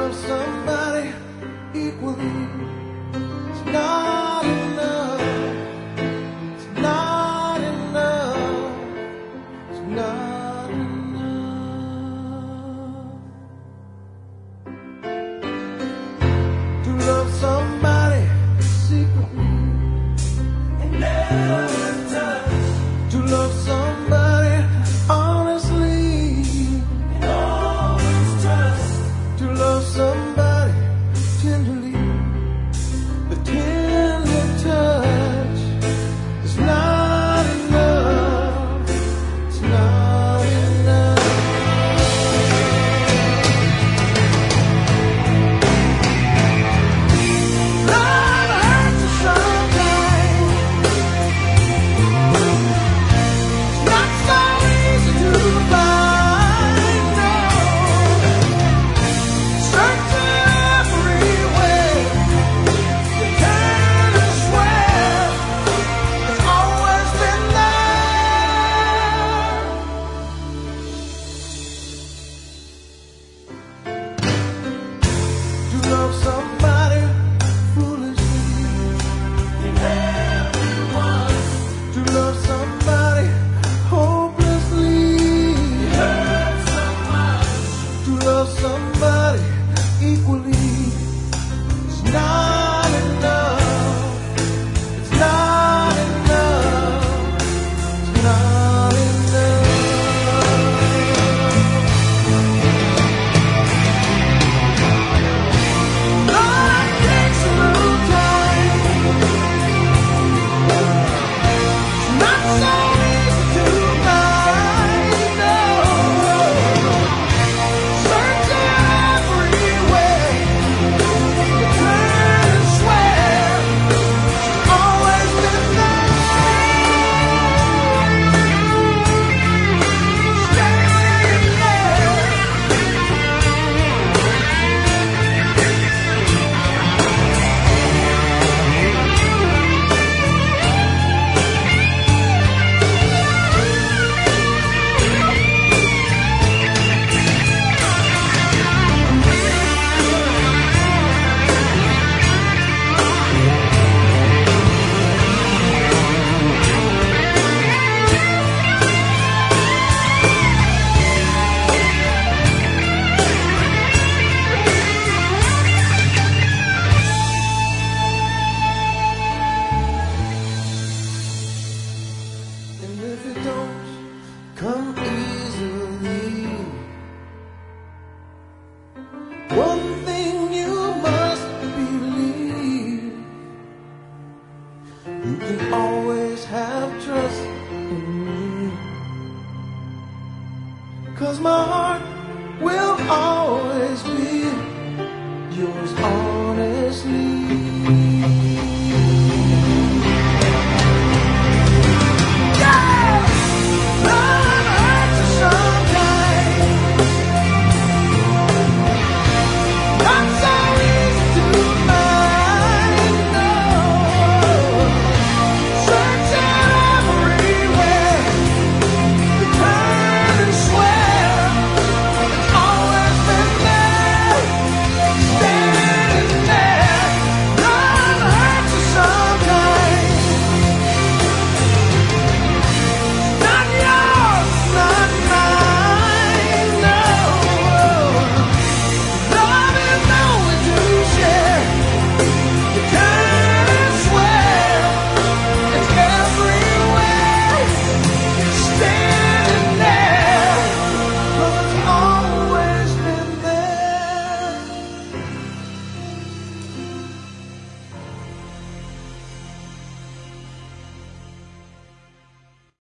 love somebody equally is not enough. It's not enough. It's not enough. To love somebody secretly and never touch. To love somebody honestly and always trust. To love somebody tenderly, the tender touch is not enough. It's not enough. Love hurts you sometimes. It's not so easy to find. No, search everywhere. You turn and swear it's always been there. To love somebody foolishly and everyone. To love somebody hopelessly. It hurts so much. To love somebody equally is not enough. It's not enough. It's not enough. Lord, it takes a little time. It's not so easy to find. No, search everywhere. You turn and swear it's always been there. Stay in there. And if it don't come easily, one thing you must believe: you can always have trust in me. 'Cause my heart will always be yours.